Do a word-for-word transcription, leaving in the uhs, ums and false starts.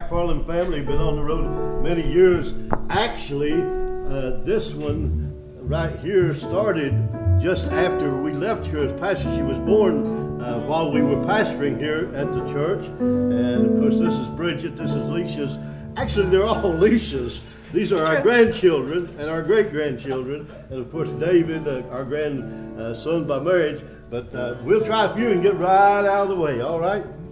McFarland family, been on the road many years. Actually, uh, this one right here started just after we left here as pastor. She was born uh, while we were pastoring here at the church. And of course, this is Bridget, this is Leisha's. Actually, they're all Leisha's. These are our grandchildren and our great-grandchildren. And of course, David, uh, our grandson by marriage. But uh, we'll try a few and get right out of the way, all right?